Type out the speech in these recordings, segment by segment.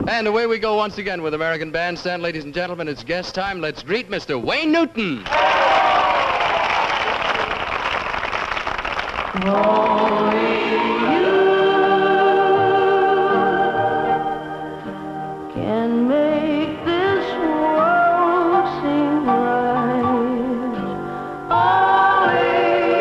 And away we go once again with American Bandstand. Ladies and gentlemen, it's guest time. Let's greet Mr. Wayne Newton. Can make this world seem right. Only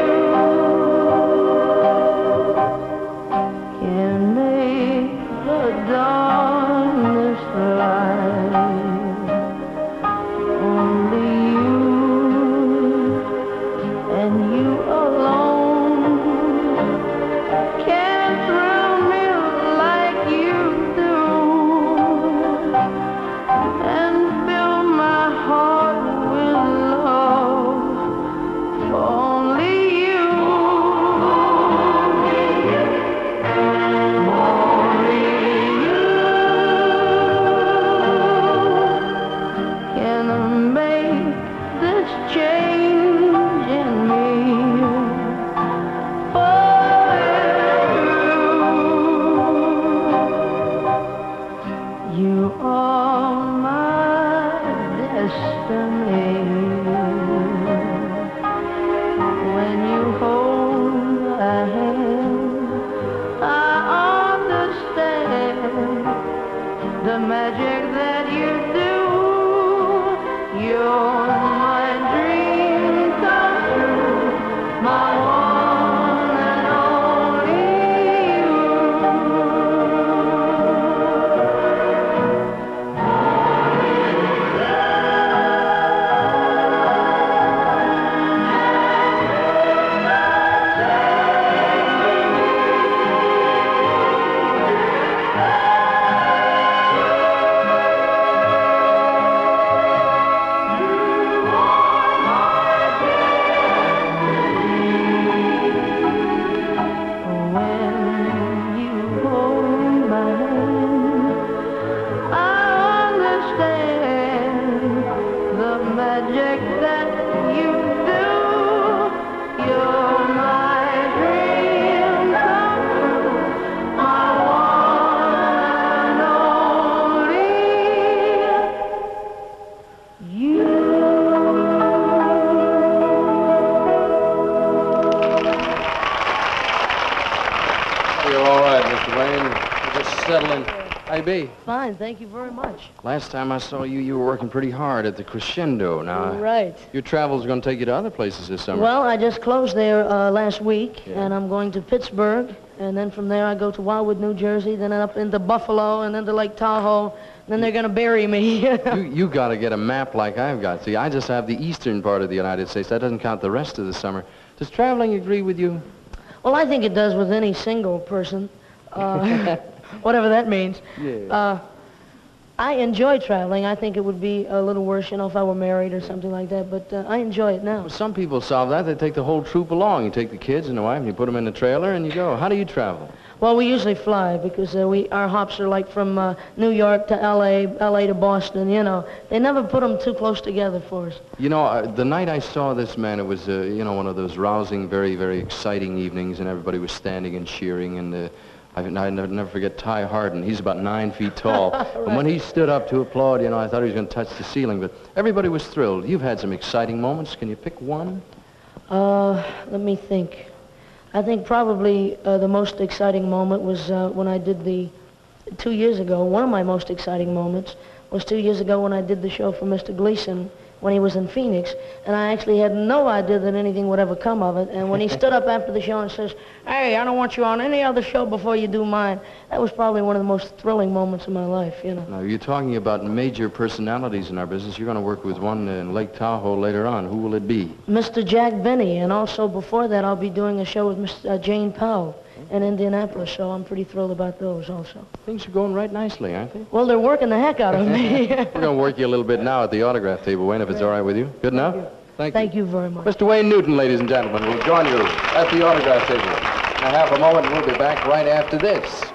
you can make the darkness light. Only you and you alone can thrill me like you do and fill my heart with love. Only you, only you can make this change in me. You are my destiny. When you hold my hand, I understand the magic that you do. You're my dream come true, my one and only you. When you hold my hand, I understand the magic that you do. You're my dream come true, my one and only you. You're all right, Mr. Wayne. Just settling. Hey, B. Fine, thank you very much. Last time I saw you, you were working pretty hard at the Crescendo. Now, Right. your travels are going to take you to other places this summer. Well, I just closed there last week, Yeah. and I'm going to Pittsburgh, and then from there I go to Wildwood, New Jersey, then up into Buffalo, and then to Lake Tahoe. Then they're going to bury me. You got to get a map like I've got. See, I just have the eastern part of the United States. That doesn't count the rest of the summer. Does traveling agree with you? Well, I think it does with any single person, whatever that means. Yeah. I enjoy traveling. I think it would be a little worse, you know, if I were married or something like that, but I enjoy it now. Well, some people solve that. They take the whole troop along. You take the kids and the wife, and you put them in the trailer, and you go. How do you travel? Well, we usually fly because our hops are like from New York to L.A., L.A. to Boston, you know. They never put them too close together for us. You know, the night I saw this man, it was, you know, one of those rousing, very, very exciting evenings, and everybody was standing and cheering, and I never forget Ty Hardin. He's about 9 feet tall. Right. And when he stood up to applaud, you know, I thought he was going to touch the ceiling, but everybody was thrilled. You've had some exciting moments. Can you pick one? Let me think. I think probably the most exciting moment was when I did 2 years ago. One of my most exciting moments was 2 years ago when I did the show for Mr. Gleason when he was in Phoenix, and I actually had no idea that anything would ever come of it. And when he stood up after the show and says, "Hey, I don't want you on any other show before you do mine," that was probably one of the most thrilling moments of my life, you know. Now, you're talking about major personalities in our business. You're going to work with one in Lake Tahoe later on. Who will it be? Mr. Jack Benny, and also before that I'll be doing a show with Miss Jane Powell in Indianapolis, so I'm pretty thrilled about those also. Things are going right nicely, aren't they? Well, they're working the heck out of me. We're going to work you a little bit now at the autograph table, Wayne, if it's all right with you. Good enough? Thank you very much. Mr. Wayne Newton, ladies and gentlemen, will join you at the autograph table. In a half a moment, we'll be back right after this.